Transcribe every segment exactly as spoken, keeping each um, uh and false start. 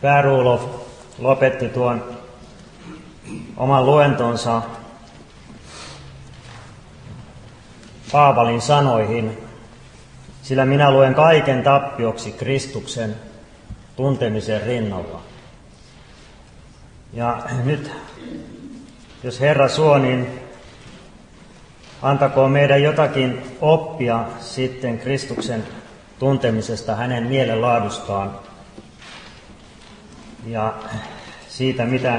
Pää-Rudolf lopetti tuon oman luentonsa Paavalin sanoihin, sillä minä luen kaiken tappioksi Kristuksen tuntemisen rinnalla. Ja nyt, jos Herra suo, niin antakoon meidän jotakin oppia sitten Kristuksen tuntemisesta, hänen mielenlaadustaan ja siitä, mitä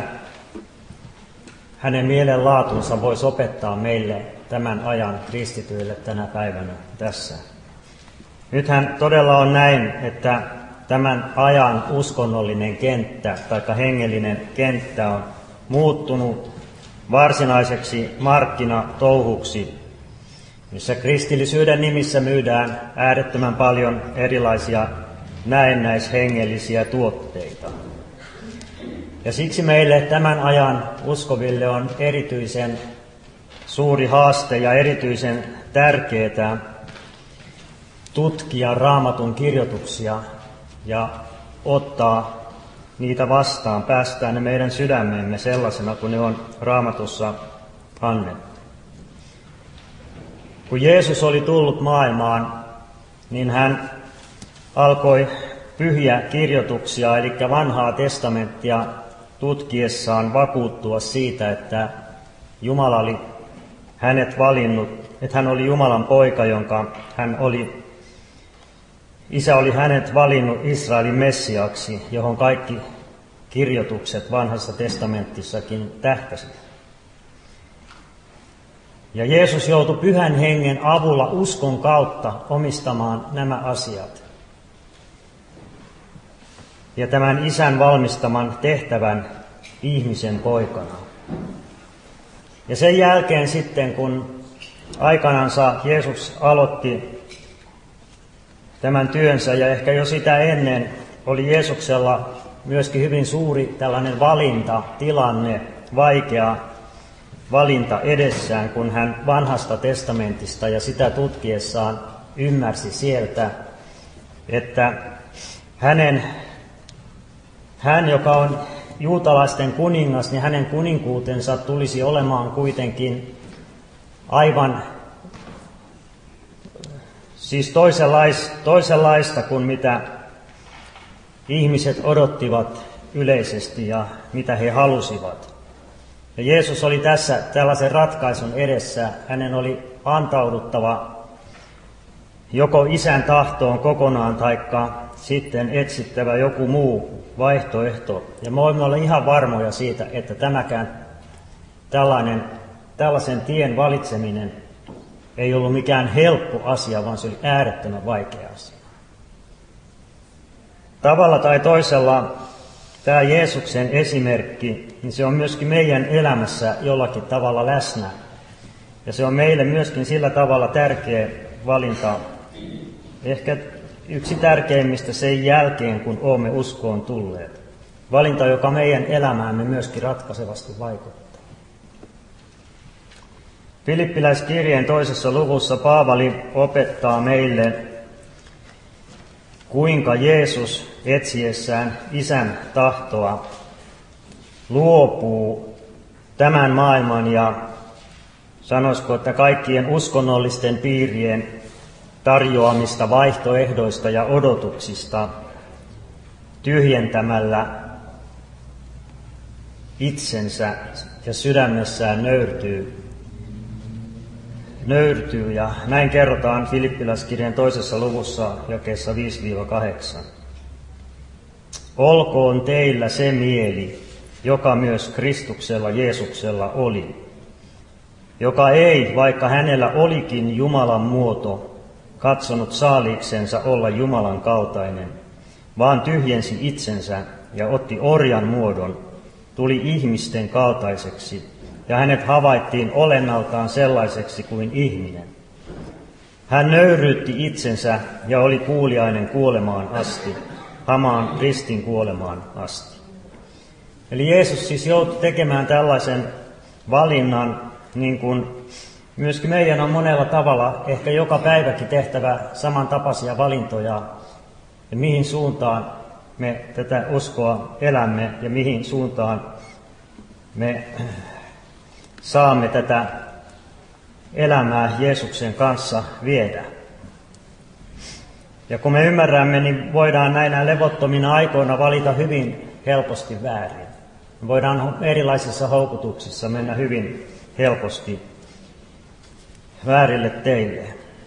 hänen mielenlaatunsa voisi opettaa meille tämän ajan kristityille tänä päivänä tässä. Nythän todella on näin, että tämän ajan uskonnollinen kenttä tai hengellinen kenttä on muuttunut varsinaiseksi markkinatouhuksi, missä kristillisyyden nimissä myydään äärettömän paljon erilaisia näennäishengellisiä tuotteita. Ja siksi meille tämän ajan uskoville on erityisen suuri haaste ja erityisen tärkeää tutkia Raamatun kirjoituksia ja ottaa niitä vastaan, päästää ne meidän sydämemme sellaisena, kun ne on Raamatussa annettu. Kun Jeesus oli tullut maailmaan, niin hän alkoi pyhiä kirjoituksia, eli vanhaa testamenttia tutkiessaan vakuuttua siitä, että Jumala oli hänet valinnut, että hän oli Jumalan poika, jonka hän oli, isä oli hänet valinnut Israelin Messiaksi, johon kaikki kirjoitukset vanhassa testamentissakin tähtäsivät. Ja Jeesus joutui Pyhän Hengen avulla uskon kautta omistamaan nämä asiat ja tämän isän valmistaman tehtävän ihmisen poikana. Ja sen jälkeen sitten, kun aikanansa Jeesus aloitti tämän työnsä, ja ehkä jo sitä ennen oli Jeesuksella myöskin hyvin suuri tällainen valintatilanne, vaikea valinta edessään, kun hän vanhasta testamentista ja sitä tutkiessaan ymmärsi sieltä, että hänen, hän, joka on juutalaisten kuningas, niin hänen kuninkuutensa tulisi olemaan kuitenkin aivan siis toisenlaista, toisenlaista kuin mitä ihmiset odottivat yleisesti ja mitä he halusivat. Ja Jeesus oli tässä tällaisen ratkaisun edessä. Hänen oli antauduttava joko isän tahtoon kokonaan taikka sitten etsittävä joku muu vaihtoehto. Ja me voimme olla ihan varmoja siitä, että tämäkään tällainen, tällaisen tien valitseminen ei ollut mikään helppo asia, vaan se oli äärettömän vaikea asia. Tavalla tai toisella tämä Jeesuksen esimerkki, niin se on myöskin meidän elämässä jollakin tavalla läsnä. Ja se on meille myöskin sillä tavalla tärkeä valinta. Ehkä yksi tärkeimmistä sen jälkeen, kun olemme uskoon tulleet. Valinta, joka meidän elämäämme myöskin ratkaisevasti vaikuttaa. Filippiläiskirjeen toisessa luvussa Paavali opettaa meille, kuinka Jeesus etsiessään isän tahtoa luopuu tämän maailman ja sanoisiko, että kaikkien uskonnollisten piirien tarjoamista vaihtoehdoista ja odotuksista tyhjentämällä itsensä ja sydämessään nöyrtyy. nöyrtyy ja näin kerrotaan Filippiläiskirjan toisessa luvussa jakeessa viisi kahdeksan. Olkoon teillä se mieli, joka myös Kristuksella Jeesuksella oli, joka ei, vaikka hänellä olikin Jumalan muoto, katsonut saaliiksensa olla Jumalan kaltainen, vaan tyhjensi itsensä ja otti orjan muodon, tuli ihmisten kaltaiseksi, ja hänet havaittiin olennaltaan sellaiseksi kuin ihminen. Hän nöyryytti itsensä ja oli kuuliainen kuolemaan asti, hamaan ristin kuolemaan asti. Eli Jeesus siis joutui tekemään tällaisen valinnan, niin kuin myöskin meidän on monella tavalla ehkä joka päiväkin tehtävä samantapaisia valintoja, ja mihin suuntaan me tätä uskoa elämme ja mihin suuntaan me saamme tätä elämää Jeesuksen kanssa viedä. Ja kun me ymmärrämme, niin voidaan näinä levottomina aikoina valita hyvin helposti väärin. Me voidaan erilaisissa houkutuksissa mennä hyvin helposti väärille teille.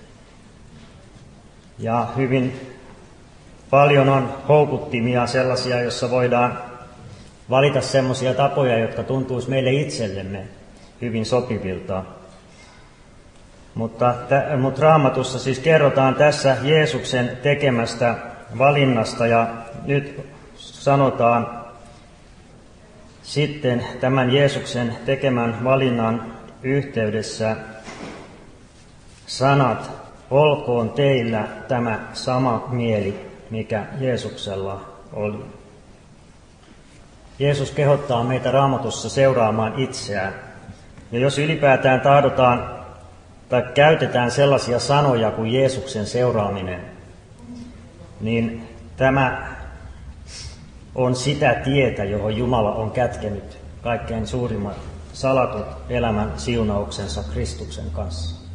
Ja hyvin paljon on houkuttimia sellaisia, joissa voidaan valita sellaisia tapoja, jotka tuntuisi meille itsellemme hyvin sopivilta. Mutta, t- mutta Raamatussa siis kerrotaan tässä Jeesuksen tekemästä valinnasta, ja nyt sanotaan sitten tämän Jeesuksen tekemän valinnan yhteydessä sanat: olkoon teillä tämä sama mieli, mikä Jeesuksella oli. Jeesus kehottaa meitä Raamatussa seuraamaan itseään. Ja jos ylipäätään tahdotaan tai käytetään sellaisia sanoja kuin Jeesuksen seuraaminen, niin tämä on sitä tietä, johon Jumala on kätkenyt kaikkein suurimmat salatut elämän siunauksensa Kristuksen kanssa.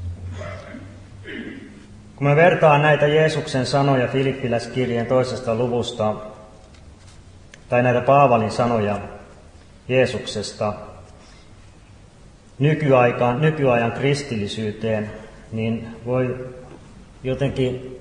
Kun me vertaan näitä Jeesuksen sanoja Filippiläiskirjeen toisesta luvusta, tai näitä Paavalin sanoja Jeesuksesta nykyaikaan, nykyajan kristillisyyteen, niin voi jotenkin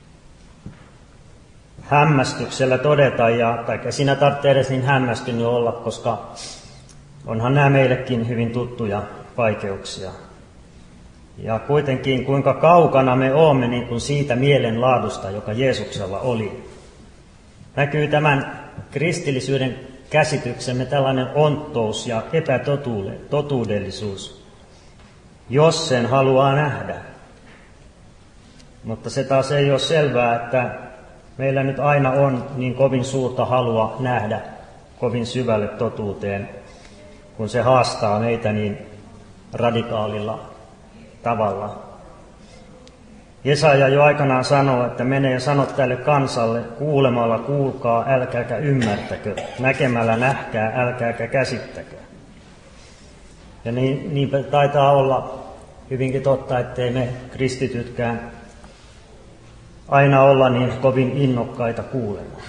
hämmästyksellä todeta, ja, tai sinä tarvitsee edes niin hämmästynyt olla, koska onhan nämä meillekin hyvin tuttuja vaikeuksia. Ja kuitenkin kuinka kaukana me olemme niin kuin siitä mielenlaadusta, joka Jeesuksella oli. Näkyy tämän kristillisyyden käsityksemme tällainen onttous ja epätotuudellisuus, jos sen haluaa nähdä. Mutta se taas ei ole selvää, että meillä nyt aina on niin kovin suurta halua nähdä kovin syvälle totuuteen, kun se haastaa meitä niin radikaalilla tavalla. Jesaja jo aikanaan sanoo, että mene ja sano tälle kansalle: kuulemalla kuulkaa, älkääkä ymmärtäkö, näkemällä nähkää, älkääkä käsittäkö. Ja niin, niinpä taitaa olla hyvinkin totta, ettei me kristitytkään aina olla niin kovin innokkaita kuulemaan.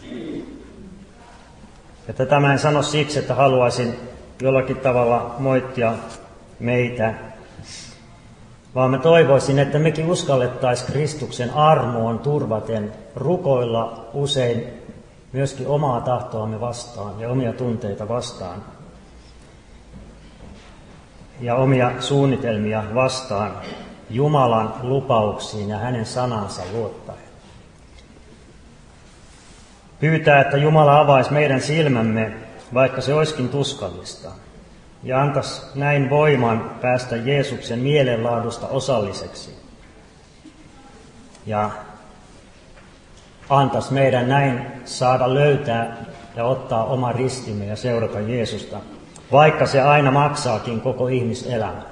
Ja tätä mä en sano siksi, että haluaisin jollakin tavalla moittia meitä, vaan mä toivoisin, että mekin uskallettaisiin Kristuksen armoon turvaten rukoilla usein myöskin omaa tahtoamme vastaan ja omia tunteita vastaan ja omia suunnitelmia vastaan Jumalan lupauksiin ja hänen sanansa luottaen. Pyytää, että Jumala avaisi meidän silmämme, vaikka se olisikin tuskallista, ja antaisi näin voiman päästä Jeesuksen mielenlaadusta osalliseksi. Ja antaisi meidän näin saada löytää ja ottaa oma ristimme ja seurata Jeesusta, vaikka se aina maksaakin koko ihmiselämän.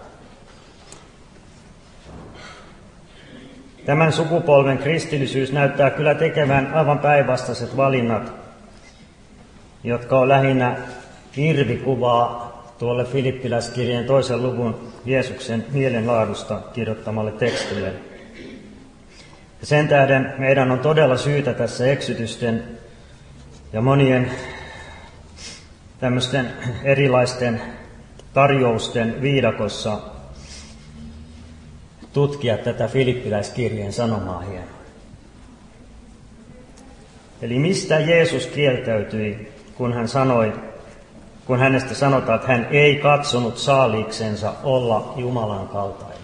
Tämän sukupolven kristillisyys näyttää kyllä tekevän aivan päinvastaiset valinnat, jotka on lähinnä irvikuvaa tuolle Filippiläiskirjeen toisen luvun Jeesuksen mielenlaadusta kirjoittamalle tekstille. Ja sen tähden meidän on todella syytä tässä eksytysten ja monien tämmöisten erilaisten tarjousten viidakossa tutkia tätä Filippiläiskirjeen sanomaa hieman. Eli mistä Jeesus kieltäytyi, kun hän sanoi, kun hänestä sanotaan, että hän ei katsonut saaliiksensa olla Jumalan kaltainen.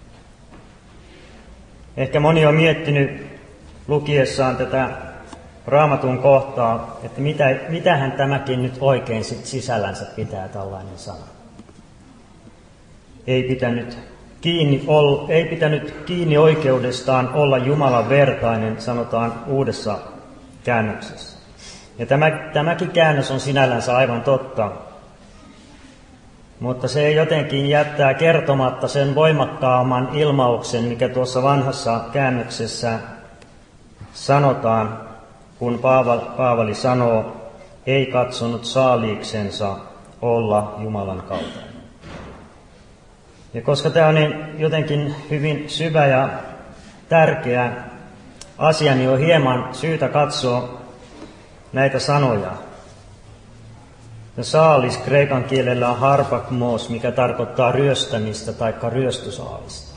Ehkä moni on miettinyt lukiessaan tätä Raamatun kohtaa, että mitä, mitähän tämäkin nyt oikein sit sisällänsä pitää tällainen sana. Ei pitänyt kiinni, ol, ei pitänyt kiinni oikeudestaan olla Jumalan vertainen, sanotaan uudessa käännöksessä. Ja tämä, tämäkin käännös on sinällänsä aivan totta, mutta se jotenkin jättää kertomatta sen voimakkaamman ilmauksen, mikä tuossa vanhassa käännöksessä sanotaan, kun Paavali sanoo, ei katsonut saaliiksensa olla Jumalan kaltainen. Ja koska tämä on niin jotenkin hyvin syvä ja tärkeä asia, niin on hieman syytä katsoa näitä sanoja. Ja saalis kreikan kielellä on harpakmos, mikä tarkoittaa ryöstämistä tai ryöstösaalista.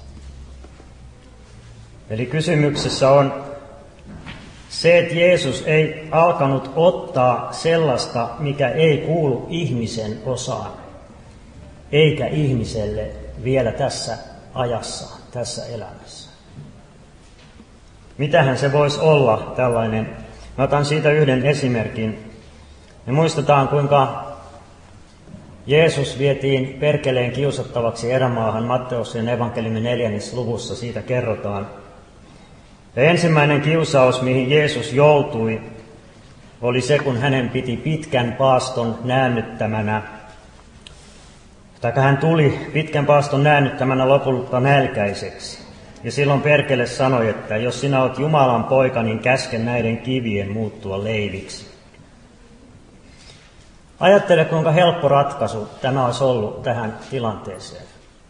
Eli kysymyksessä on se, että Jeesus ei alkanut ottaa sellaista, mikä ei kuulu ihmisen osaan, eikä ihmiselle vielä tässä ajassa, tässä elämässä. Mitähän se voisi olla tällainen? Mä otan siitä yhden esimerkin. Me muistetaan, kuinka Jeesus vietiin perkeleen kiusattavaksi erämaahan. Matteuksen evankeliumin neljännessä luvussa siitä kerrotaan. Ja ensimmäinen kiusaus, mihin Jeesus joutui, oli se, kun hänen piti pitkän paaston näännyttämänä, tai hän tuli pitkän paaston näännyttämänä lopulta nälkäiseksi. Ja silloin perkele sanoi, että jos sinä olet Jumalan poika, niin käske näiden kivien muuttua leiviksi. Ajattele, kuinka helppo ratkaisu tämä olisi ollut tähän tilanteeseen.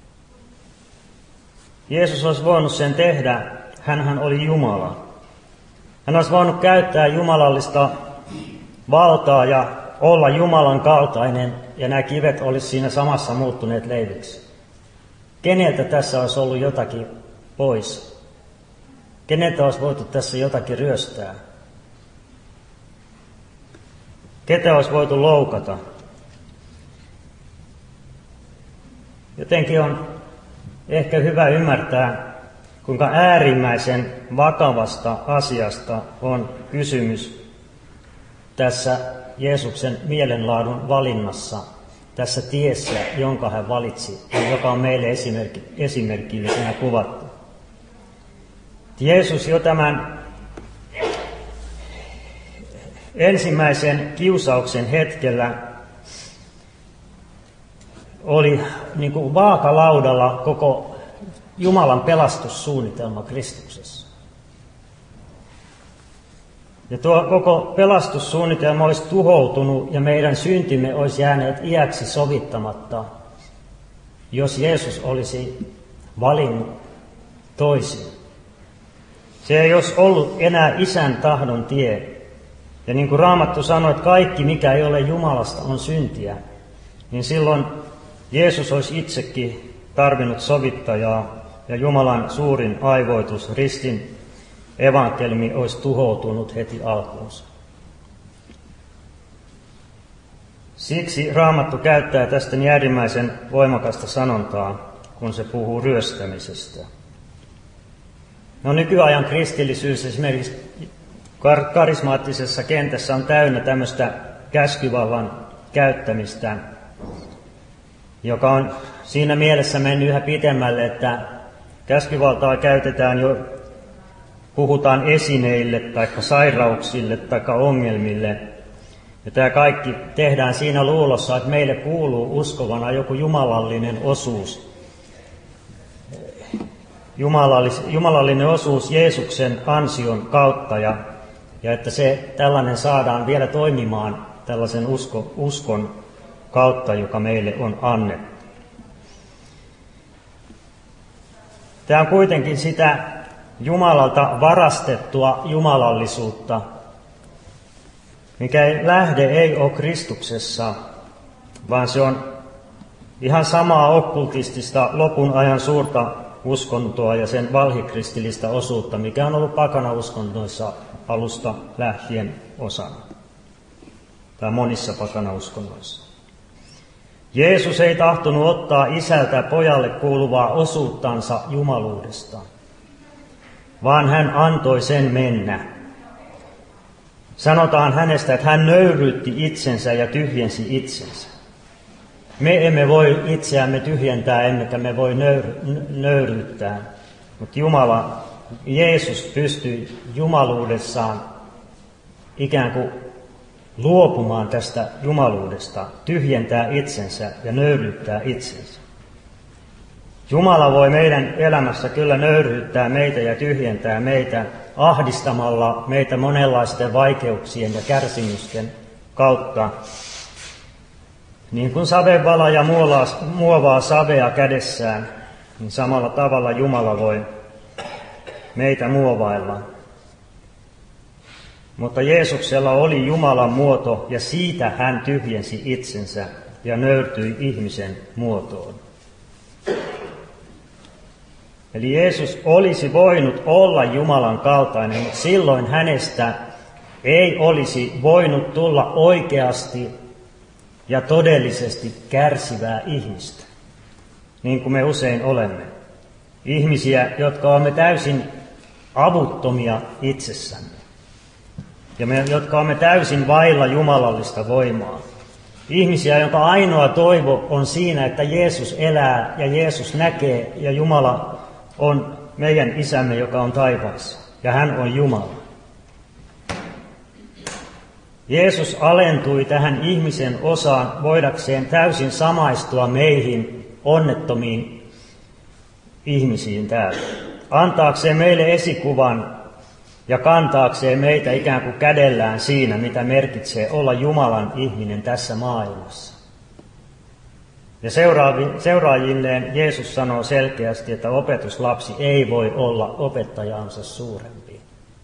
Jeesus olisi voinut sen tehdä, hänhän oli Jumala. Hän olisi voinut käyttää jumalallista valtaa ja olla Jumalan kaltainen, ja nämä kivet olisi siinä samassa muuttuneet leiviksi. Keneltä tässä olisi ollut jotakin pois? Keneltä olisi voitu tässä jotakin ryöstää? Ketä olisi voitu loukata? Jotenkin on ehkä hyvä ymmärtää, kuinka äärimmäisen vakavasta asiasta on kysymys tässä Jeesuksen mielenlaadun valinnassa, tässä tiessä, jonka hän valitsi, joka on meille esimerkki, esimerkillisenä kuvattu. Jeesus jo tämän ensimmäisen kiusauksen hetkellä oli niin kuin vaakalaudalla koko Jumalan pelastussuunnitelma Kristuksessa. Ja tuo koko pelastussuunnitelma olisi tuhoutunut ja meidän syntimme olisi jääneet iäksi sovittamatta, jos Jeesus olisi valinnut toisin. Se ei olisi ollut enää Isän tahdon tie. Ja niin kuin Raamattu sanoi, että kaikki mikä ei ole Jumalasta on syntiä, niin silloin Jeesus olisi itsekin tarvinnut sovittajaa ja Jumalan suurin aivoitus, ristin evankeliumi, olisi tuhoutunut heti alkuunsa. Siksi Raamattu käyttää tästä niin äärimmäisen voimakasta sanontaa, kun se puhuu ryöstämisestä. No nykyajan kristillisyys esimerkiksi karismaattisessa kentässä on täynnä tämmöistä käskyvallan käyttämistä, joka on siinä mielessä mennyt yhä pitemmälle, että käskyvaltaa käytetään jo, puhutaan esineille tai sairauksille tai ongelmille. Ja tämä kaikki tehdään siinä luulossa, että meille kuuluu uskovana joku jumalallinen osuus. Jumalallinen osuus Jeesuksen ansion kautta ja, ja että se tällainen saadaan vielä toimimaan tällaisen usko, uskon kautta, joka meille on annettu. Tämä on kuitenkin sitä Jumalalta varastettua jumalallisuutta, mikä lähde ei ole Kristuksessa, vaan se on ihan samaa okkultistista lopun ajan suurta uskontoa ja sen valhikristillistä osuutta, mikä on ollut pakanauskonnoissa alusta lähtien osana, tai monissa pakanauskonnoissa. Jeesus ei tahtonut ottaa isältä pojalle kuuluvaa osuuttansa jumaluudesta, vaan hän antoi sen mennä. Sanotaan hänestä, että hän nöyryytti itsensä ja tyhjensi itsensä. Me emme voi itseämme tyhjentää, emmekä me voi nöyr- nöyryyttää, mutta Jumala, Jeesus pystyi jumaluudessaan ikään kuin luopumaan tästä jumaluudesta, tyhjentää itsensä ja nöyryyttää itsensä. Jumala voi meidän elämässä kyllä nöyryyttää meitä ja tyhjentää meitä, ahdistamalla meitä monenlaisten vaikeuksien ja kärsimysten kautta. Niin kuin savevalaja muovaa savea kädessään, niin samalla tavalla Jumala voi meitä muovailla. Mutta Jeesuksella oli Jumalan muoto, ja siitä hän tyhjensi itsensä ja nöyrtyi ihmisen muotoon. Eli Jeesus olisi voinut olla Jumalan kaltainen, mutta silloin hänestä ei olisi voinut tulla oikeasti ja todellisesti kärsivää ihmistä, niin kuin me usein olemme. Ihmisiä, jotka olemme täysin avuttomia itsessämme, ja me, jotka olemme täysin vailla jumalallista voimaa. Ihmisiä, jonka ainoa toivo on siinä, että Jeesus elää ja Jeesus näkee, ja Jumala on meidän isämme, joka on taivaassa, ja hän on Jumala. Jeesus alentui tähän ihmisen osaan voidakseen täysin samaistua meihin onnettomiin ihmisiin täällä. Antaakseen meille esikuvan ja kantaakseen meitä ikään kuin kädellään siinä, mitä merkitsee olla Jumalan ihminen tässä maailmassa. Ja seuraajilleen Jeesus sanoo selkeästi, että opetuslapsi ei voi olla opettajaansa suurempi.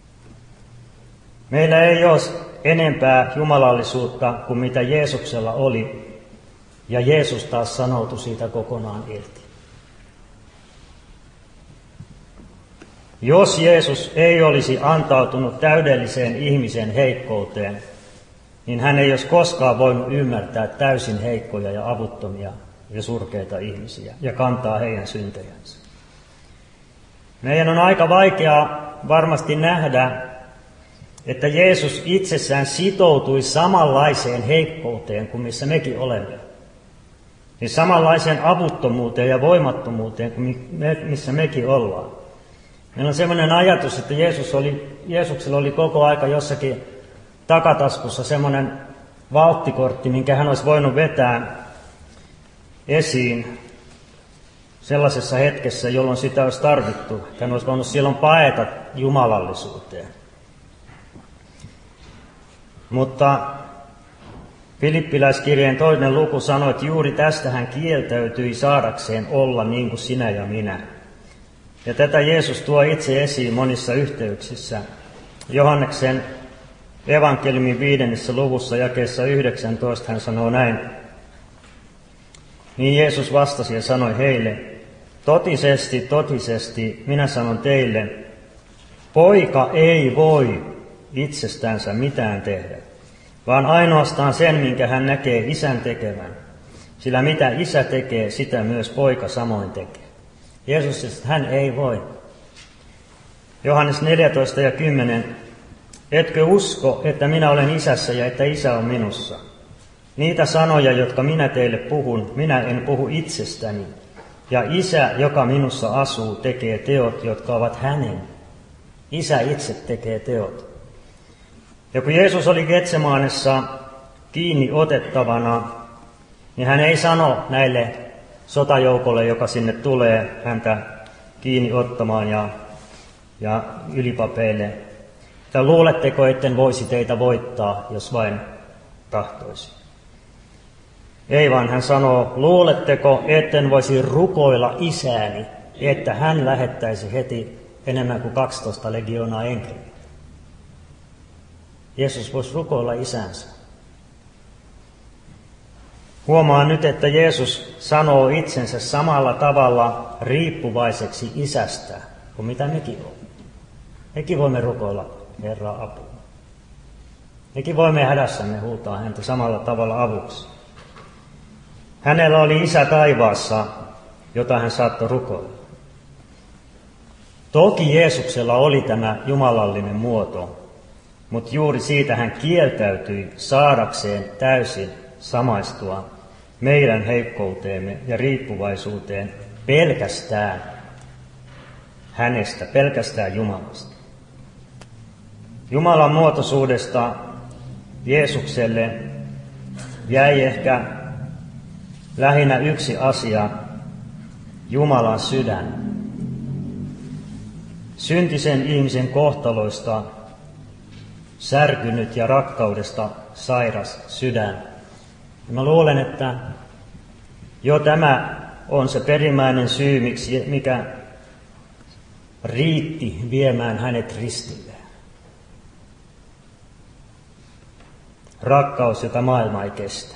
Meillä ei ole enempää jumalallisuutta kuin mitä Jeesuksella oli, ja Jeesus taas sanoutui siitä kokonaan irti. Jos Jeesus ei olisi antautunut täydelliseen ihmisen heikkouteen, niin hän ei olisi koskaan voinut ymmärtää täysin heikkoja ja avuttomia ja surkeita ihmisiä ja kantaa heidän syntejänsä. Meidän on aika vaikeaa varmasti nähdä, että Jeesus itsessään sitoutui samanlaiseen heikkouteen kuin missä mekin olemme. Niin samanlaiseen avuttomuuteen ja voimattomuuteen kuin me, missä mekin ollaan. Meillä on sellainen ajatus, että Jeesus oli, Jeesuksella oli koko aika jossakin takataskussa semmoinen valttikortti, minkä hän olisi voinut vetää esiin sellaisessa hetkessä, jolloin sitä olisi tarvittu. Hän olisi voinut silloin paeta jumalallisuuteen. Mutta Filippiläiskirjeen toinen luku sanoi, että juuri tästä hän kieltäytyi saadakseen olla niin kuin sinä ja minä. Ja tätä Jeesus tuo itse esiin monissa yhteyksissä. Johanneksen evankeliumin viidennessä luvussa jakeessa yhdeksäntoista hän sanoo näin. Niin Jeesus vastasi ja sanoi heille, totisesti, totisesti, minä sanon teille, poika ei voi itsestänsä mitään tehdä, vaan ainoastaan sen, minkä hän näkee isän tekevän. Sillä mitä isä tekee, sitä myös poika samoin tekee. Jeesus sanoi, että hän ei voi. Johannes neljätoista ja kymmenen. Etkö usko, että minä olen isässä ja että isä on minussa? Niitä sanoja, jotka minä teille puhun, minä en puhu itsestäni. Ja isä, joka minussa asuu, tekee teot, jotka ovat hänen. Isä itse tekee teot. Ja kun Jeesus oli Getsemaanessa kiinni otettavana, niin hän ei sano näille sotajoukolle, joka sinne tulee häntä kiinni ottamaan ja, ja ylipapeille, että luuletteko, etten voisi teitä voittaa, jos vain tahtoisi. Ei vaan hän sanoo, luuletteko, etten voisi rukoilla isääni, että hän lähettäisi heti enemmän kuin kaksitoista legioonaa enkeliä. Jeesus voisi rukoilla isänsä. Huomaa nyt, että Jeesus sanoo itsensä samalla tavalla riippuvaiseksi isästä kuin mitä mekin olemme. Mekin voimme rukoilla Herraa apua. Mekin voimme hädässämme huutaa häntä samalla tavalla avuksi. Hänellä oli isä taivaassa, jota hän saattoi rukoilla. Toki Jeesuksella oli tämä jumalallinen muoto, mutta juuri siitä hän kieltäytyi saadakseen täysin samaistua meidän heikkouteemme ja riippuvaisuuteen pelkästään hänestä, pelkästään Jumalasta. Jumalan muotoisuudesta Jeesukselle jäi ehkä lähinnä yksi asia, Jumalan sydän. syntisen ihmisen kohtaloista särkynyt ja rakkaudesta sairas sydän. Ja mä luulen, että jo tämä on se perimmäinen syy, miksi, mikä riitti viemään hänet ristille. Rakkaus, jota maailma ei kestä.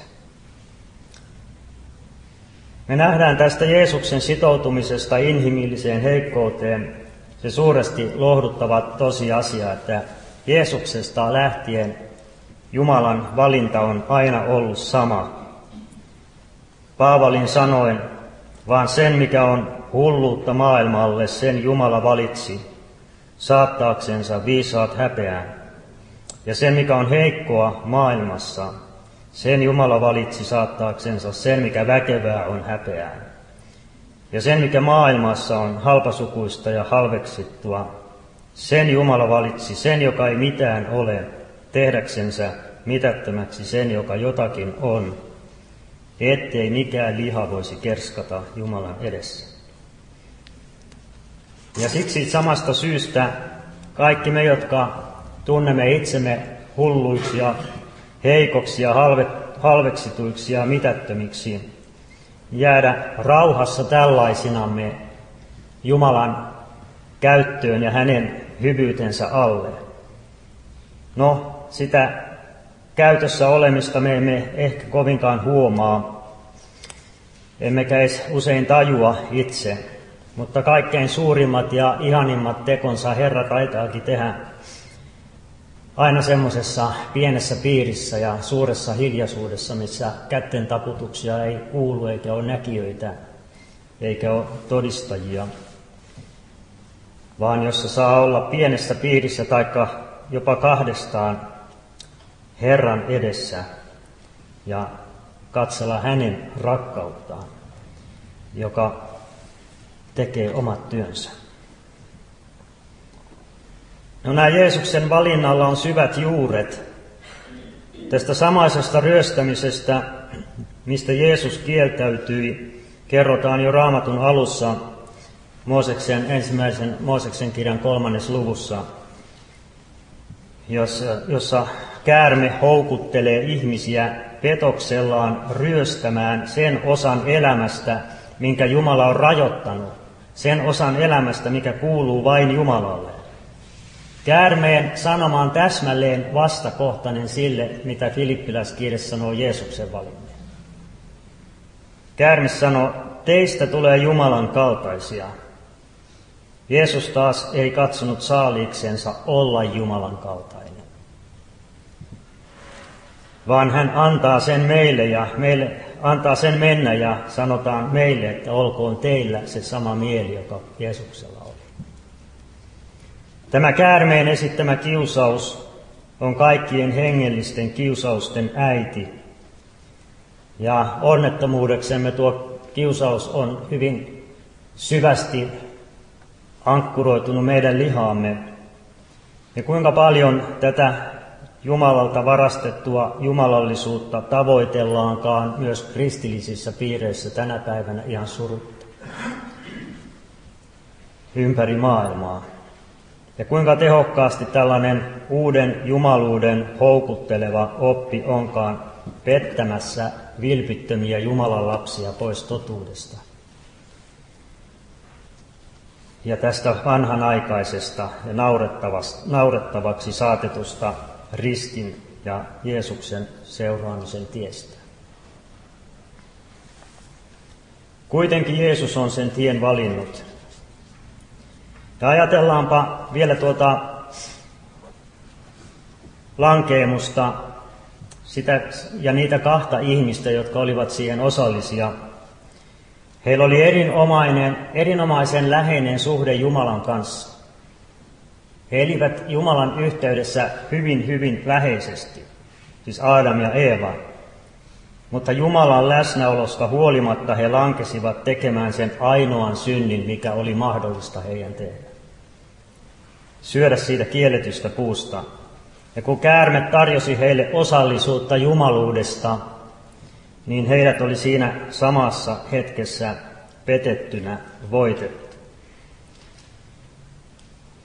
Me nähdään tästä Jeesuksen sitoutumisesta inhimilliseen heikkouteen se suuresti lohduttava tosiasia, että Jeesuksesta lähtien Jumalan valinta on aina ollut sama. Paavalin sanoen, vaan sen mikä on hulluutta maailmalle, sen Jumala valitsi, saattaaksensa viisaat häpeään. Ja sen mikä on heikkoa maailmassa, sen Jumala valitsi saattaaksensa sen mikä väkevää on häpeään. Ja sen mikä maailmassa on halpasukuista ja halveksittua, sen Jumala valitsi, sen joka ei mitään ole, tehdäksensä mitättömäksi sen, joka jotakin on, ettei mikään liha voisi kerskata Jumalan edessä. Ja siksi samasta syystä kaikki me, jotka tunnemme itsemme hulluiksi ja heikoksi ja halve, halveksituiksi ja mitättömiksi, jäädä rauhassa tällaisinamme Jumalan käyttöön ja hänen hyvyytensä alle. No, sitä käytössä olemista me emme ehkä kovinkaan huomaa, emmekä edes usein tajua itse, mutta kaikkein suurimmat ja ihanimmat tekonsa Herra taitaakin tehdä aina semmoisessa pienessä piirissä ja suuressa hiljaisuudessa, missä kätten taputuksia ei kuulu eikä ole näkijöitä eikä ole todistajia, vaan jossa saa olla pienessä piirissä taikka jopa kahdestaan Herran edessä ja katsella hänen rakkauttaan, joka tekee omat työnsä. No, nämä Jeesuksen valinnalla on syvät juuret. Tästä samaisesta ryöstämisestä, mistä Jeesus kieltäytyi, kerrotaan jo Raamatun alussa Mooseksen, ensimmäisen Mooseksen kirjan kolmannes luvussa, jossa, jossa käärme houkuttelee ihmisiä petoksellaan ryöstämään sen osan elämästä, minkä Jumala on rajoittanut, sen osan elämästä, mikä kuuluu vain Jumalalle. Käärmeen sanoma on täsmälleen vastakohtainen sille, mitä Filippiläiskirje sanoo Jeesuksen valinneen. Käärme sanoo, teistä tulee Jumalan kaltaisia. Jeesus taas ei katsonut saaliiksensa olla Jumalan kaltainen, vaan hän antaa sen meille ja meille antaa sen mennä ja sanotaan meille, että olkoon teillä se sama mieli, joka Jeesuksella oli. Tämä käärmeen esittämä kiusaus on kaikkien hengellisten kiusausten äiti. Ja onnettomuudeksemme tuo kiusaus on hyvin syvästi ankkuroitunut meidän lihaamme. Ja kuinka paljon tätä Jumalalta varastettua jumalallisuutta tavoitellaankaan myös kristillisissä piireissä tänä päivänä ihan surutta ympäri maailmaa. Ja kuinka tehokkaasti tällainen uuden jumaluuden houkutteleva oppi onkaan pettämässä vilpittömiä Jumalan lapsia pois totuudesta. Ja tästä vanhanaikaisesta ja naurettavaksi saatetusta ristin ja Jeesuksen seuraamisen tiestä. Kuitenkin Jeesus on sen tien valinnut. Ja ajatellaanpa vielä tuota lankeemusta sitä, ja niitä kahta ihmistä, jotka olivat siihen osallisia. Heillä oli erinomainen, erinomaisen läheinen suhde Jumalan kanssa. He elivät Jumalan yhteydessä hyvin, hyvin läheisesti, siis Aadam ja Eeva. Mutta Jumalan läsnäolosta huolimatta he lankesivat tekemään sen ainoan synnin, mikä oli mahdollista heidän tehdä. Syödä siitä kielletystä puusta. Ja kun käärme tarjosi heille osallisuutta jumaluudesta, niin heidät oli siinä samassa hetkessä petettynä voitettu.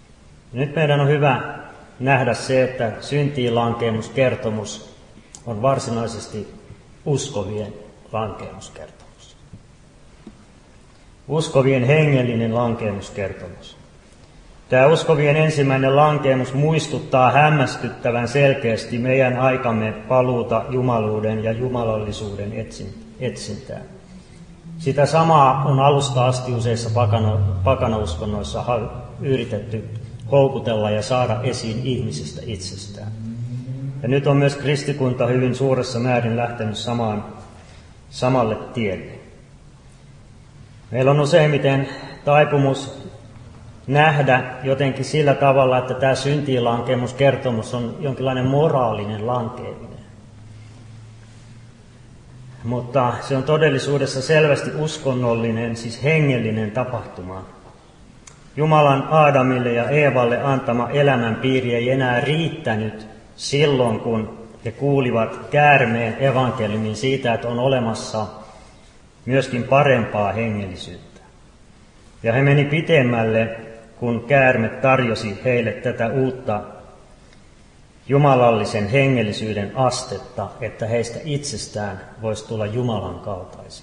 Nyt meidän on hyvä nähdä se, että syntiin lankeemuskertomus on varsinaisesti uskovien lankeemuskertomus. Uskovien hengellinen lankeemuskertomus. Tämä uskovien ensimmäinen lankeemus muistuttaa hämmästyttävän selkeästi meidän aikamme paluuta jumaluuden ja jumalallisuuden etsintään. Sitä samaa on alusta asti useissa pakano, pakanauskonnoissa yritetty houkutella ja saada esiin ihmisistä itsestään. Ja nyt on myös kristikunta hyvin suuressa määrin lähtenyt samaan, samalle tielle. Meillä on useimmiten taipumus nähdä jotenkin sillä tavalla, että tämä syntiinlankeemuskertomus on jonkinlainen moraalinen lankeeminen. Mutta se on todellisuudessa selvästi uskonnollinen, siis hengellinen tapahtuma. Jumalan Aadamille ja Eevalle antama elämänpiiri ei enää riittänyt silloin, kun he kuulivat käärmeen evankeliumin siitä, että on olemassa myöskin parempaa hengellisyyttä. Ja he meni pitemmälle, kun käärme tarjosi heille tätä uutta jumalallisen hengellisyyden astetta, että heistä itsestään voisi tulla Jumalan kaltaisia.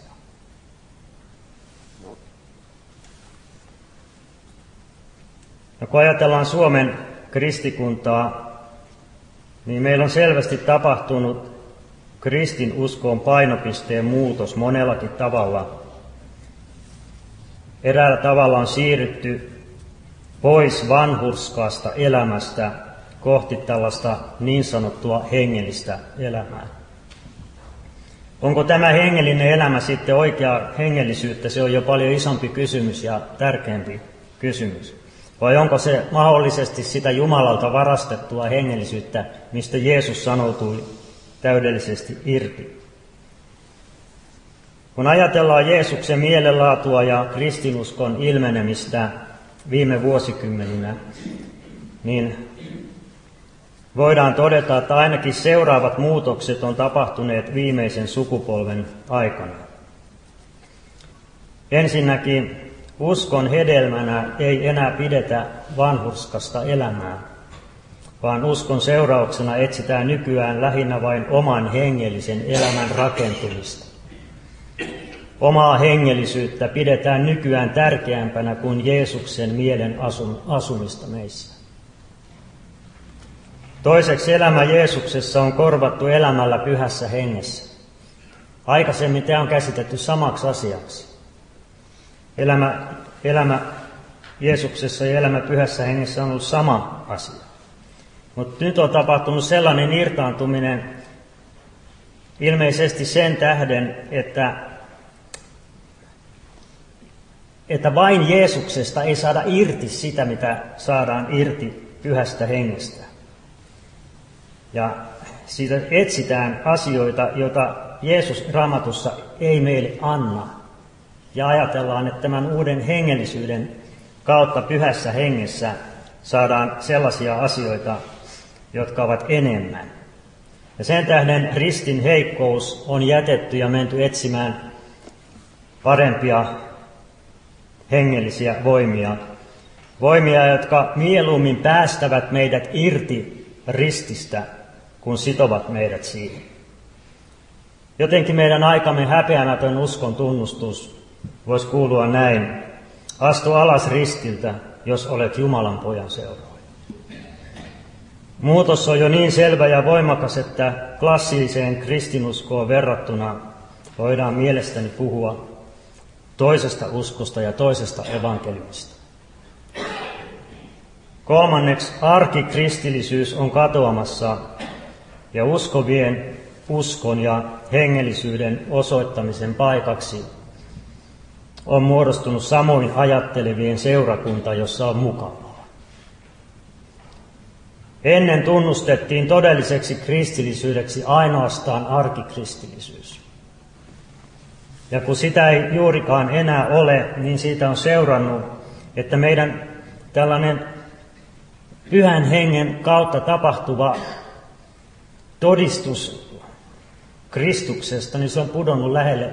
No, kun ajatellaan Suomen kristikuntaa, niin meillä on selvästi tapahtunut kristinuskoon painopisteen muutos monellakin tavalla. Eräällä tavalla on siirrytty pois vanhurskaasta elämästä kohti tällaista niin sanottua hengellistä elämää. Onko tämä hengellinen elämä sitten oikea hengellisyyttä? Se on jo paljon isompi kysymys ja tärkeämpi kysymys. Vai onko se mahdollisesti sitä Jumalalta varastettua hengellisyyttä, mistä Jeesus sanoutui täydellisesti irti? Kun ajatellaan Jeesuksen mielenlaatua ja kristinuskon ilmenemistä viime vuosikymmeninä, niin voidaan todeta, että ainakin seuraavat muutokset on tapahtuneet viimeisen sukupolven aikana. Ensinnäkin uskon hedelmänä ei enää pidetä vanhurskasta elämää, vaan uskon seurauksena etsitään nykyään lähinnä vain oman hengellisen elämän rakentumista. Omaa hengellisyyttä pidetään nykyään tärkeämpänä kuin Jeesuksen mielen asumista meissä. Toiseksi elämä Jeesuksessa on korvattu elämällä pyhässä hengessä. Aikaisemmin tämä on käsitetty samaksi asiaksi. Elämä, elämä Jeesuksessa ja elämä pyhässä hengessä on ollut sama asia. Mutta nyt on tapahtunut sellainen irtaantuminen ilmeisesti sen tähden, että, että vain Jeesuksesta ei saada irti sitä, mitä saadaan irti pyhästä hengestä. Ja siitä etsitään asioita, joita Jeesus Raamatussa ei meille anna. Ja ajatellaan, että tämän uuden hengellisyyden kautta pyhässä hengessä saadaan sellaisia asioita, jotka ovat enemmän. Ja sen tähden ristin heikkous on jätetty ja menty etsimään parempia hengellisiä voimia. Voimia, jotka mieluummin päästävät meidät irti rististä, kun sitovat meidät siihen. Jotenkin meidän aikamme häpeämätön uskon tunnustus voisi kuulua näin: astu alas ristiltä, jos olet Jumalan pojan seuraaja. Muutos on jo niin selvä ja voimakas, että klassiseen kristinuskoon verrattuna voidaan mielestäni puhua toisesta uskosta ja toisesta evankeliumista. Kolmanneksi, arkikristillisyys on katoamassa ja uskovien uskon ja hengellisyyden osoittamisen paikaksi on muodostunut samoin ajattelevien seurakunta, jossa on mukavaa. Ennen tunnustettiin todelliseksi kristillisyydeksi ainoastaan arkikristillisyys. Ja kun sitä ei juurikaan enää ole, niin siitä on seurannut, että meidän tällainen pyhän hengen kautta tapahtuva todistus Kristuksesta, niin se on pudonnut lähelle,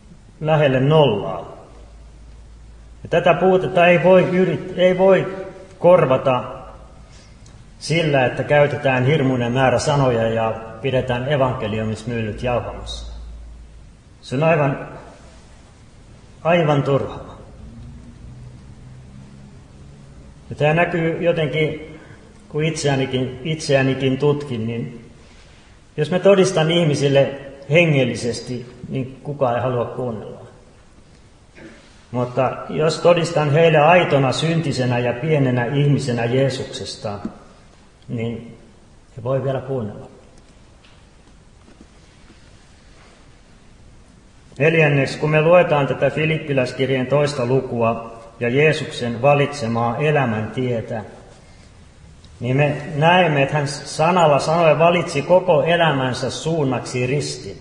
lähelle nollaa. Ja tätä puutetta ei voi, yrit, ei voi korvata sillä, että käytetään hirmuinen määrä sanoja ja pidetään evankeliumismyllyt jauhamassa. Se on aivan, aivan turhaa. Ja tämä näkyy jotenkin, kun itseänikin, itseänikin tutkin, niin jos mä todistan ihmisille hengellisesti, niin kukaan ei halua kuunnella. Mutta jos todistan heille aitona, syntisenä ja pienenä ihmisenä Jeesuksesta, niin he voi vielä kuunnella. Neljänneksi, kun me luetaan tätä Filippiläiskirjeen toista lukua ja Jeesuksen valitsemaa elämäntietä, niin me näemme, että hän sanalla sanoen valitsi koko elämänsä suunnaksi ristin.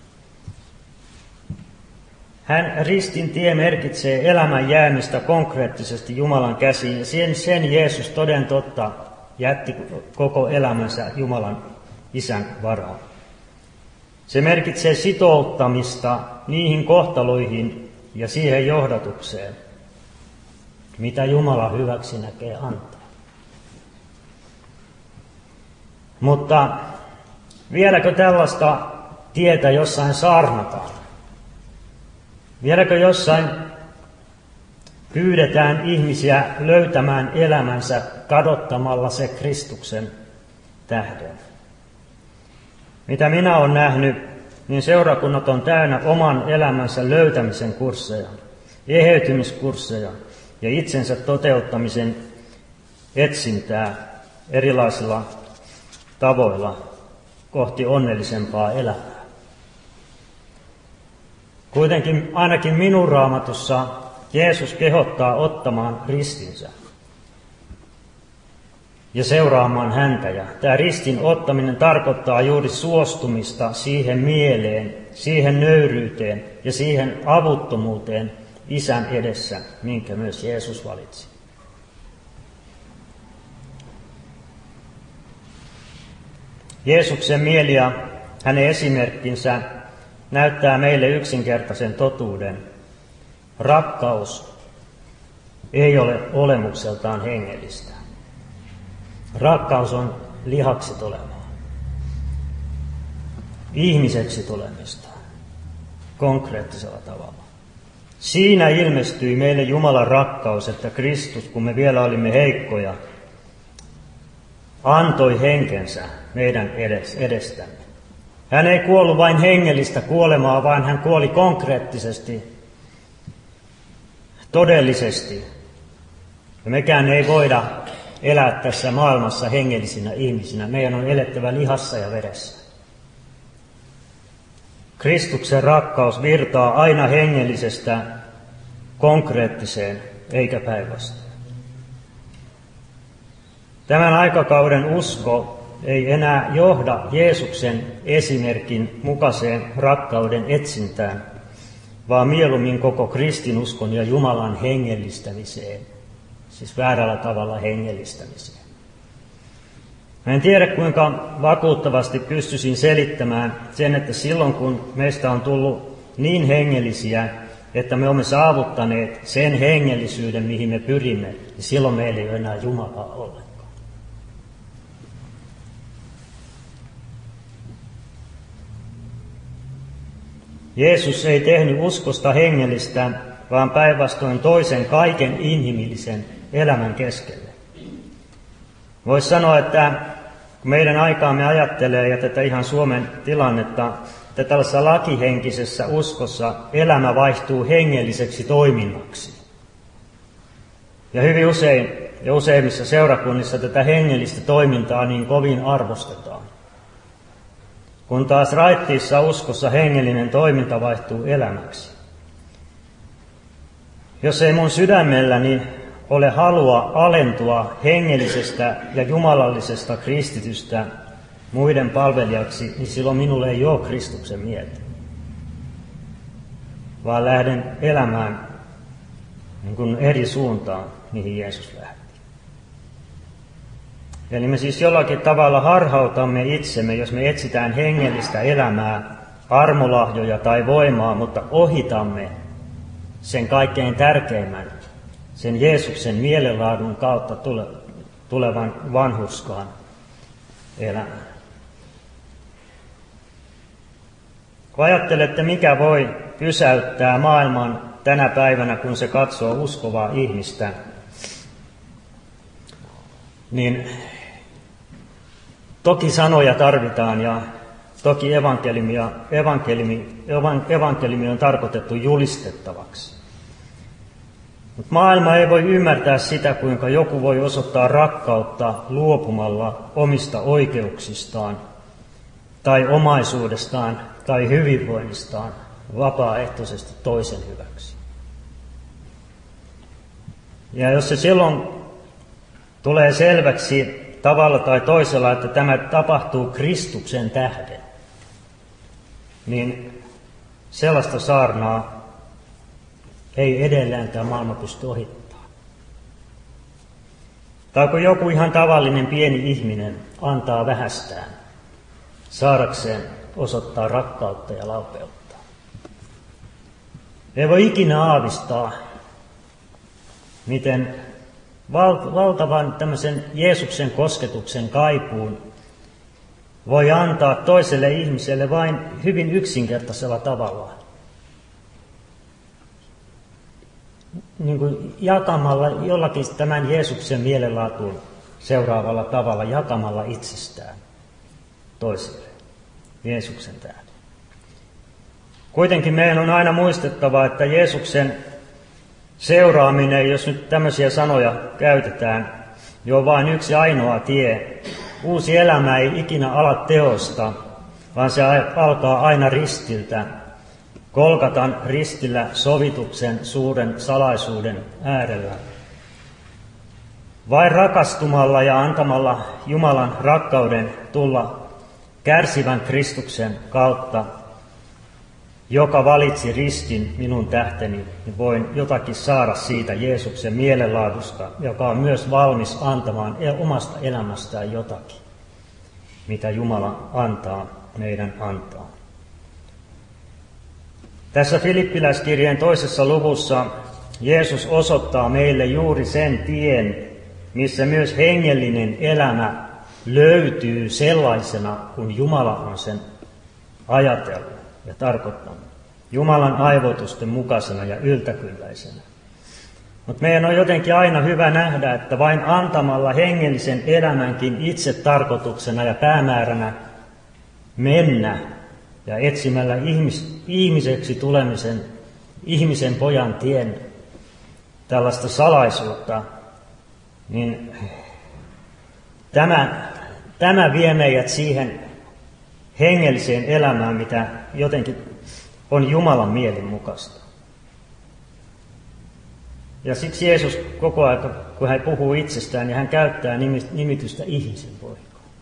Hän ristin tie merkitsee elämän jäämistä konkreettisesti Jumalan käsiin, ja sen, sen Jeesus toden totta jätti koko elämänsä Jumalan Isän varaan. Se merkitsee sitouttamista niihin kohtaloihin ja siihen johdatukseen, mitä Jumala hyväksi näkee antaa. Mutta vieläkö tällaista tietä jossain saarnataan? Vieläkö jossain pyydetään ihmisiä löytämään elämänsä kadottamalla se Kristuksen tähden? Mitä minä olen nähnyt, niin seurakunnat on täynnä oman elämänsä löytämisen kursseja, eheytymiskursseja ja itsensä toteuttamisen etsintää erilaisilla tavoilla kohti onnellisempaa elämää. Kuitenkin ainakin minun Raamatussa Jeesus kehottaa ottamaan ristinsä ja seuraamaan häntä. Ja tämä ristin ottaminen tarkoittaa juuri suostumista siihen mieleen, siihen nöyryyteen ja siihen avuttomuuteen Isän edessä, minkä myös Jeesus valitsi. Jeesuksen mieli ja hänen esimerkkinsä näyttää meille yksinkertaisen totuuden. Rakkaus ei ole olemukseltaan hengellistä. Rakkaus on lihaksi tulevaa, ihmiseksi tulemista, konkreettisella tavalla. Siinä ilmestyi meille Jumalan rakkaus, että Kristus, kun me vielä olimme heikkoja, antoi henkensä meidän edestämme. Hän ei kuollut vain hengellistä kuolemaa, vaan hän kuoli konkreettisesti, todellisesti. Ja mekään ei voida elää tässä maailmassa hengellisinä ihmisinä. Meidän on elettävä lihassa ja veressä. Kristuksen rakkaus virtaa aina hengellisestä konkreettiseen, eikä päinvastoin. Tämän aikakauden usko ei enää johda Jeesuksen esimerkin mukaiseen rakkauden etsintään, vaan mieluummin koko kristinuskon ja Jumalan hengellistämiseen, siis väärällä tavalla hengellistämiseen. Mä en tiedä, kuinka vakuuttavasti pystyisin selittämään sen, että silloin kun meistä on tullut niin hengellisiä, että me olemme saavuttaneet sen hengellisyyden, mihin me pyrimme, niin silloin meillä ei ole enää Jumalaa ollenkaan. Jeesus ei tehnyt uskosta hengellistä, vaan päinvastoin toisen kaiken inhimillisen elämän keskelle. Voisi sanoa, että kun meidän aikaamme ajattelee ja tätä ihan Suomen tilannetta, että tällaisessa lakihenkisessä uskossa elämä vaihtuu hengelliseksi toiminnaksi. Ja hyvin usein ja useimmissa seurakunnissa tätä hengellistä toimintaa niin kovin arvostetaan. Kun taas raittiissa uskossa hengellinen toiminta vaihtuu elämäksi. Jos ei mun sydämelläni ole halua alentua hengellisestä ja jumalallisesta kristitystä muiden palvelijaksi, niin silloin minulle ei ole Kristuksen mieltä. Vaan lähden elämään niin kuin eri suuntaan, mihin Jeesus lähti. Eli me siis jollakin tavalla harhautamme itsemme, jos me etsitään hengellistä elämää, armolahjoja tai voimaa, mutta ohitamme sen kaikkein tärkeimmän, sen Jeesuksen mielenlaadun kautta tulevan vanhurskaan elämään. Kun ajattelette, mikä voi pysäyttää maailman tänä päivänä, kun se katsoo uskovaa ihmistä, niin toki sanoja tarvitaan ja toki evankeliumia, evankeliumi, evankeliumi on tarkoitettu julistettavaksi. Mutta maailma ei voi ymmärtää sitä, kuinka joku voi osoittaa rakkautta luopumalla omista oikeuksistaan tai omaisuudestaan tai hyvinvoinnistaan vapaaehtoisesti toisen hyväksi. Ja jos se silloin tulee selväksi tavalla tai toisella, että tämä tapahtuu Kristuksen tähden, niin sellaista saarnaa ei edelleenkään maailma pysty ohittamaan. Tai kun joku ihan tavallinen pieni ihminen antaa vähästään saadakseen osoittaa rakkautta ja laupeutta. Ei voi ikinä aavistaa, miten val- valtavan tämmöisen Jeesuksen kosketuksen kaipuun voi antaa toiselle ihmiselle vain hyvin yksinkertaisella tavalla. Niin kuin jakamalla jollakin tämän Jeesuksen mielenlaatuun seuraavalla tavalla, jakamalla itsestään toisille Jeesuksen tähden. Kuitenkin meidän on aina muistettava, että Jeesuksen seuraaminen, jos nyt tämmöisiä sanoja käytetään, niin on vain yksi ainoa tie. Uusi elämä ei ikinä ala teosta, vaan se alkaa aina ristiltä, Golgatan ristillä sovituksen suuren salaisuuden äärellä. Vain rakastumalla ja antamalla Jumalan rakkauden tulla kärsivän Kristuksen kautta, joka valitsi ristin minun tähteni, niin voin jotakin saada siitä Jeesuksen mielenlaadusta, joka on myös valmis antamaan omasta elämästään jotakin, mitä Jumala antaa meidän antaa. Tässä Filippiläiskirjeen toisessa luvussa Jeesus osoittaa meille juuri sen tien, missä myös hengellinen elämä löytyy sellaisena, kun Jumala on sen ajatellut ja tarkoittanut. Jumalan aivoitusten mukaisena ja yltäkylläisenä. Mutta meidän on jotenkin aina hyvä nähdä, että vain antamalla hengellisen elämänkin itse tarkoituksena ja päämääränä mennä ja etsimällä ihmis, ihmiseksi tulemisen, ihmisen pojan tien tällaista salaisuutta, niin tämä, tämä vie meidät siihen hengelliseen elämään, mitä jotenkin on Jumalan mielin mukaista. Ja siksi Jeesus koko ajan, kun hän puhuu itsestään, niin hän käyttää nimitystä ihmisen poika.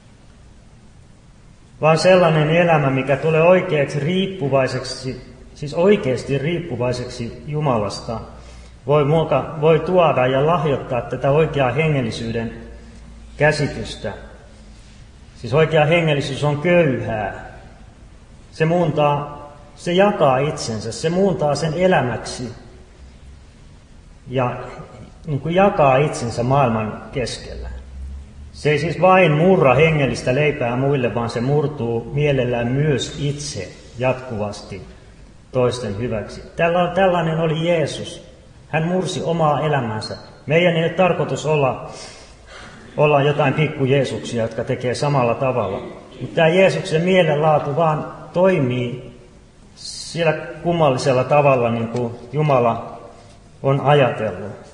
Vaan sellainen elämä, mikä tulee oikeaksi riippuvaiseksi, siis oikeasti riippuvaiseksi Jumalasta, voi, muoka, voi tuoda ja lahjoittaa tätä oikeaa hengellisyyden käsitystä. Siis oikea hengellisyys on köyhää. Se muuntaa, se jakaa itsensä, se muuntaa sen elämäksi ja niin kuin jakaa itsensä maailman keskellä. Se ei siis vain murra hengellistä leipää muille, vaan se murtuu mielellään myös itse jatkuvasti toisten hyväksi. Tällainen oli Jeesus. Hän mursi omaa elämänsä. Meidän ei ole tarkoitus olla, olla jotain pikku Jeesuksia, jotka tekee samalla tavalla. Mutta tämä Jeesuksen mielenlaatu vaan toimii siellä kummallisella tavalla, niin kuin Jumala on ajatellut.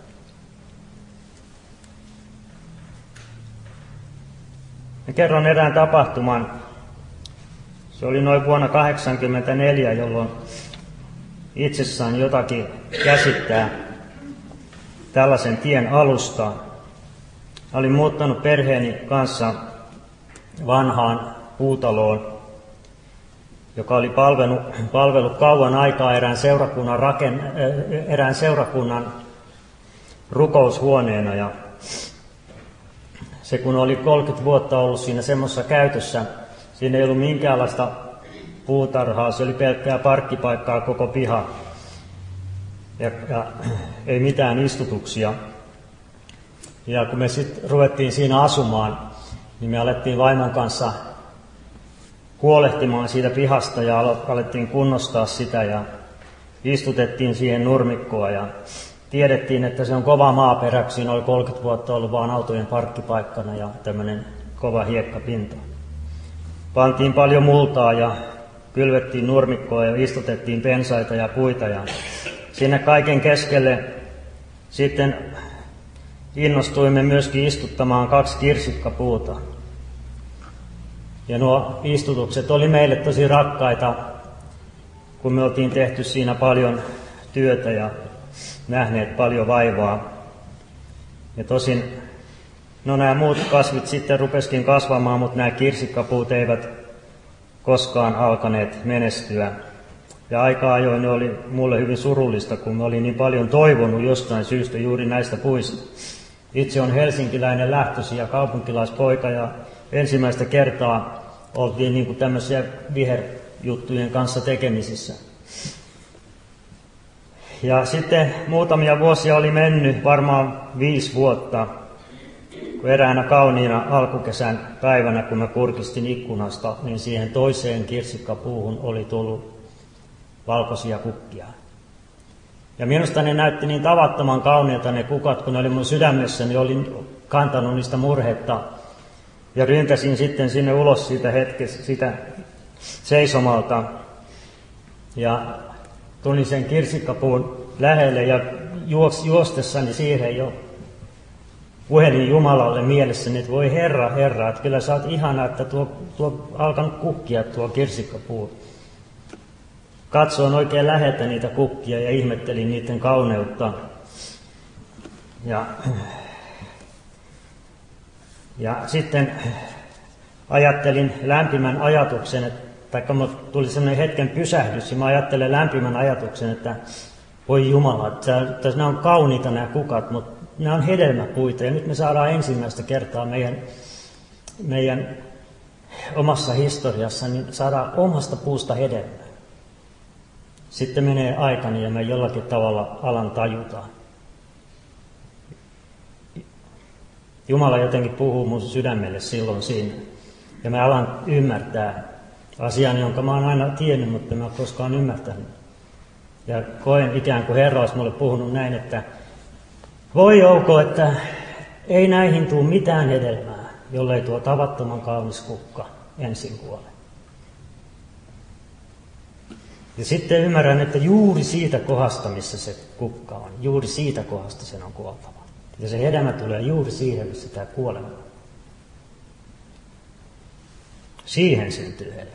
Ja kerron erään tapahtuman. Se oli noin vuonna kahdeksankymmentäneljä, jolloin itsessään jotakin käsittää tällaisen tien alusta. Olin muuttanut perheeni kanssa vanhaan puutaloon, joka oli palvellut, palvellut kauan aikaa erään seurakunnan, raken, erään seurakunnan rukoushuoneena. Ja se kun oli kolmekymmentä vuotta ollut siinä semmoisessa käytössä, siinä ei ollut minkäänlaista puutarhaa, se oli pelkkää parkkipaikkaa koko piha ja, ja ei mitään istutuksia. Ja kun me sitten ruvettiin siinä asumaan, niin me alettiin vaimon kanssa huolehtimaan siitä pihasta ja alettiin kunnostaa sitä ja istutettiin siihen nurmikkoa ja tiedettiin, että se on kova maaperä, kun siinä oli kolmekymmentä vuotta ollut vaan autojen parkkipaikkana ja tämmöinen kova hiekkapinta. Pantiin paljon multaa ja kylvettiin nurmikkoa ja istutettiin pensaita ja puita ja sinne kaiken keskelle sitten innostuimme myöskin istuttamaan kaksi kirsikkapuuta. Ja nuo istutukset oli meille tosi rakkaita, kun me oltiin tehty siinä paljon työtä ja nähneet paljon vaivaa. Ja tosin, no nämä muut kasvit sitten rupeskin kasvamaan, mutta nämä kirsikkapuut eivät koskaan alkaneet menestyä. Ja aika ajoin ne oli mulle hyvin surullista, kun mä olin niin paljon toivonut jostain syystä juuri näistä puista. Itse on helsinkiläinen lähtöisin ja kaupunkilaispoika ja ensimmäistä kertaa oltiin niin kuin tämmöisiä viherjuttujen kanssa tekemisissä. Ja sitten muutamia vuosia oli mennyt, varmaan viisi vuotta, kun eräänä kauniina alkukesän päivänä, kun mä kurkistin ikkunasta, niin siihen toiseen kirsikkapuuhun oli tullut valkoisia kukkia. Ja minusta ne näytti niin tavattoman kauniilta ne kukat, kun ne oli mun sydämessä, niin olin kantanut niistä murhetta. Ja ryntäsin sitten sinne ulos siitä hetkestä, sitä seisomalta. Ja tulin sen kirsikkapuun lähelle ja juoks, juostessani siihen jo puhelin Jumalalle mielessäni, että voi Herra, Herra, että kyllä sä oot ihana, että tuo, tuo alkanut kukkia tuo kirsikkapuu. Katsoin oikein läheltä niitä kukkia ja ihmettelin niiden kauneutta. Ja, ja sitten ajattelin lämpimän ajatuksen, että, taikka tuli sellainen hetken pysähdys, ja mä ajattelen lämpimän ajatuksen, että voi Jumala, että, että nämä on kauniita nämä kukat, mutta nämä on hedelmäpuita, ja nyt me saadaan ensimmäistä kertaa meidän, meidän omassa historiassa, niin saadaan omasta puusta hedelmää. Sitten menee aikani ja mä jollakin tavalla alan tajuta. Jumala jotenkin puhuu mun sydämelle silloin siinä. Ja mä alan ymmärtää asian, jonka mä oon aina tiennyt, mutta mä oon koskaan ymmärtänyt. Ja koen ikään kuin Herra olisi mulle puhunut näin, että voi Jouko, että ei näihin tule mitään hedelmää, jollei tuo tavattoman kaunis kukka ensin kuole. Ja sitten ymmärrän, että juuri siitä kohdasta, missä se kukka on, juuri siitä kohdasta sen on kuoltava. Ja se hedelmä tulee juuri siihen, missä tämä kuolema on. Siihen syntyy hedelmä.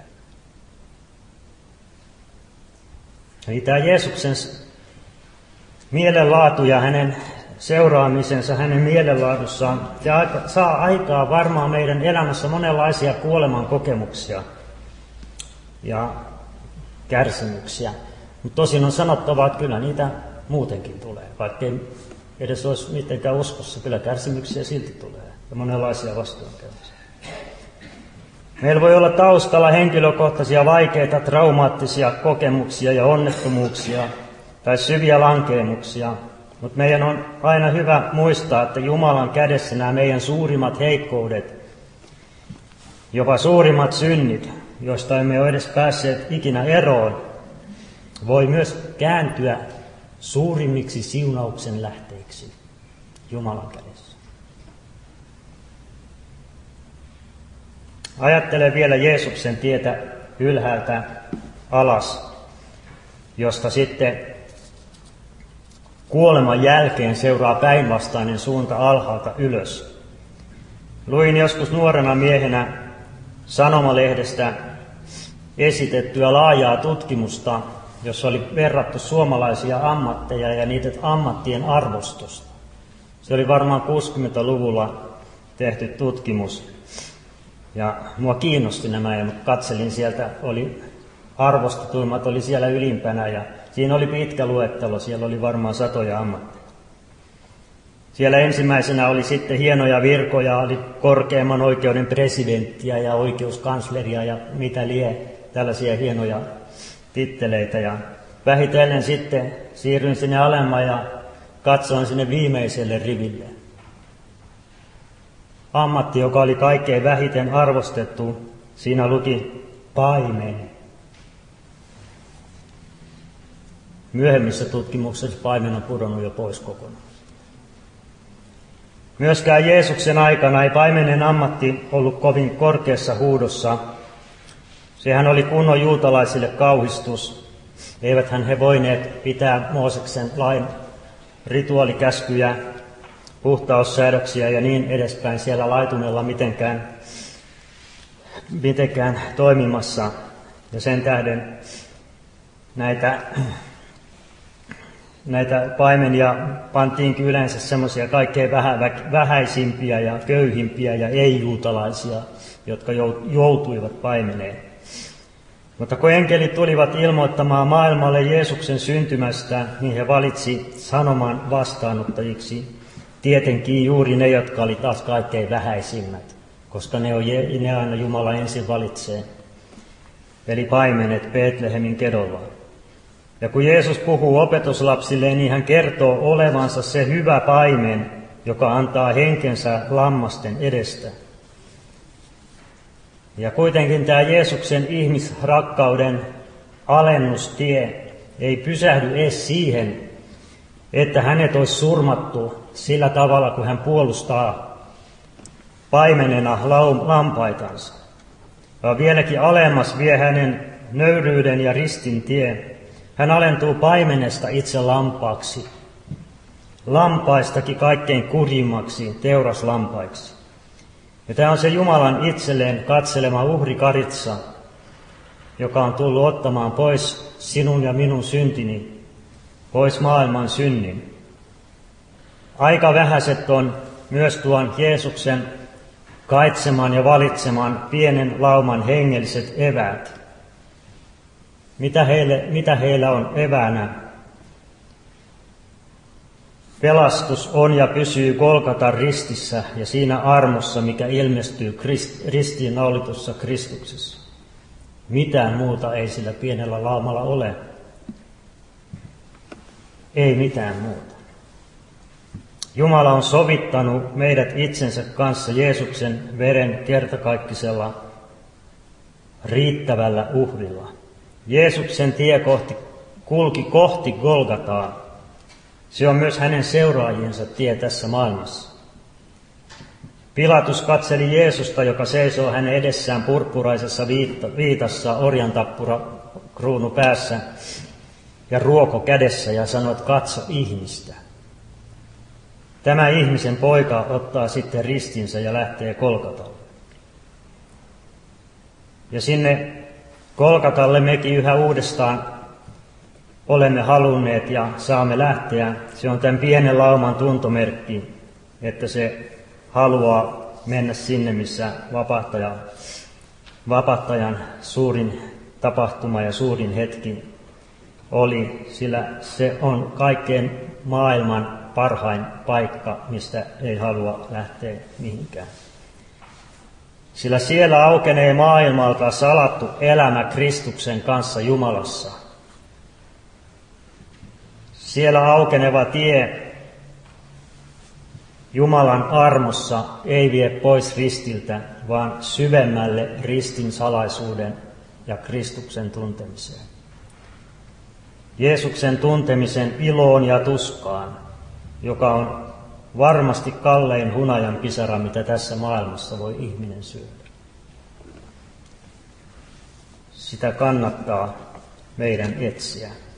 Eli tämä Jeesuksen mielenlaatu ja hänen seuraamisensa, hänen mielenlaadussaan, se saa aikaa varmaan meidän elämässä monenlaisia kuoleman kokemuksia ja kärsimyksiä. Mutta tosin on sanottava, että kyllä niitä muutenkin tulee. Vaikka ei edes olisi mitenkään uskossa, kyllä kärsimyksiä silti tulee. Ja monenlaisia vastoinkäymisiä. Meillä voi olla taustalla henkilökohtaisia vaikeita, traumaattisia kokemuksia ja onnettomuuksia tai syviä lankeemuksia. Mutta meidän on aina hyvä muistaa, että Jumalan kädessä nämä meidän suurimmat heikkoudet, jopa suurimmat synnit, joista emme ole edes päässeet ikinä eroon, voi myös kääntyä suurimmiksi siunauksen lähteiksi Jumalan kädessä. Ajattele vielä Jeesuksen tietä ylhäältä alas, josta sitten kuoleman jälkeen seuraa päinvastainen suunta alhaalta ylös. Luin joskus nuorena miehenä sanomalehdestä esitettyä laajaa tutkimusta, jossa oli verrattu suomalaisia ammatteja ja niiden ammattien arvostusta. Se oli varmaan kuusikymmentäluvulla tehty tutkimus. Ja mua kiinnosti nämä, ja katselin sieltä, oli arvostetuimmat oli siellä ylimpänä, ja siinä oli pitkä luettelo, siellä oli varmaan satoja ammatteja. Siellä ensimmäisenä oli sitten hienoja virkoja, oli korkeimman oikeuden presidenttiä ja oikeuskansleria ja mitä lie, tällaisia hienoja titteleitä. Ja vähitellen sitten siirryin sinne alemman ja katsoin sinne viimeiselle riville. ammatti, joka oli kaikkein vähiten arvostettu, siinä luki paimen. Myöhemmissä tutkimuksissa paimen on pudonnut jo pois kokonaan. Myöskään Jeesuksen aikana ei paimenen ammatti ollut kovin korkeassa huudossa. Sehän oli kunnon juutalaisille kauhistus. Eiväthän he voineet pitää Mooseksen lain rituaalikäskyjä, puhtaussäädöksiä ja niin edespäin siellä laitumella mitenkään, mitenkään toimimassa. Ja sen tähden näitä, näitä paimenia pantiinkin yleensä semmoisia kaikkein vähäisimpiä ja köyhimpiä ja ei-juutalaisia, jotka joutuivat paimeneen. Mutta kun enkelit tulivat ilmoittamaan maailmalle Jeesuksen syntymästä, niin he valitsi sanoman vastaanottajiksi tietenkin juuri ne, jotka oli taas kaikkein vähäisimmät, koska ne, on, ne aina Jumala ensin valitsee. Eli paimenet Betlehemin kedolla. Ja kun Jeesus puhuu opetuslapsille, niin hän kertoo olevansa se hyvä paimen, joka antaa henkensä lammasten edestä. Ja kuitenkin tämä Jeesuksen ihmisrakkauden alennustie ei pysähdy edes siihen, että hänet olisi surmattu sillä tavalla, kun hän puolustaa paimenena lampaitansa. Vaan vieläkin alemmas vie hänen nöyryyden ja ristin tie. Hän alentuu paimenesta itse lampaaksi, lampaistakin kaikkein kurjimmaksi, teuraslampaiksi. Ja tämä on se Jumalan itselleen katselema uhrikaritsa, joka on tullut ottamaan pois sinun ja minun syntini, pois maailman synnin. Aika vähäiset on myös tuon Jeesuksen kaitseman ja valitseman pienen lauman hengelliset eväät. Mitä, heille, mitä heillä on eväänä? Pelastus on ja pysyy Golgatan ristissä ja siinä armossa, mikä ilmestyy krist, ristiinnaulitussa Kristuksessa. Mitään muuta ei sillä pienellä laumalla ole. Ei mitään muuta. Jumala on sovittanut meidät itsensä kanssa Jeesuksen veren kertakaikkisella riittävällä uhrilla. Jeesuksen tie kohti, kulki kohti Golgataa. Se on myös hänen seuraajiensa tie tässä maailmassa. Pilatus katseli Jeesusta, joka seisoo hänen edessään purppuraisessa viitassa, orjantappura kruunu päässä ja ruoko kädessä, ja sanoi, että katso ihmistä. Tämä ihmisen poika ottaa sitten ristinsä ja lähtee Golgatalle. Ja sinne Golgatalle mekin yhä uudestaan olemme halunneet ja saamme lähteä. Se on tämän pienen lauman tuntomerkki, että se haluaa mennä sinne, missä vapahtaja, vapahtajan suurin tapahtuma ja suurin hetki oli, sillä se on kaikkein maailman parhain paikka, mistä ei halua lähteä mihinkään. Sillä siellä aukenee maailmalta salattu elämä Kristuksen kanssa Jumalassa. Siellä aukeneva tie Jumalan armossa ei vie pois ristiltä, vaan syvemmälle ristin salaisuuden ja Kristuksen tuntemiseen. Jeesuksen tuntemisen iloon ja tuskaan, joka on varmasti kallein hunajan pisara, mitä tässä maailmassa voi ihminen syödä. Sitä kannattaa meidän etsiä.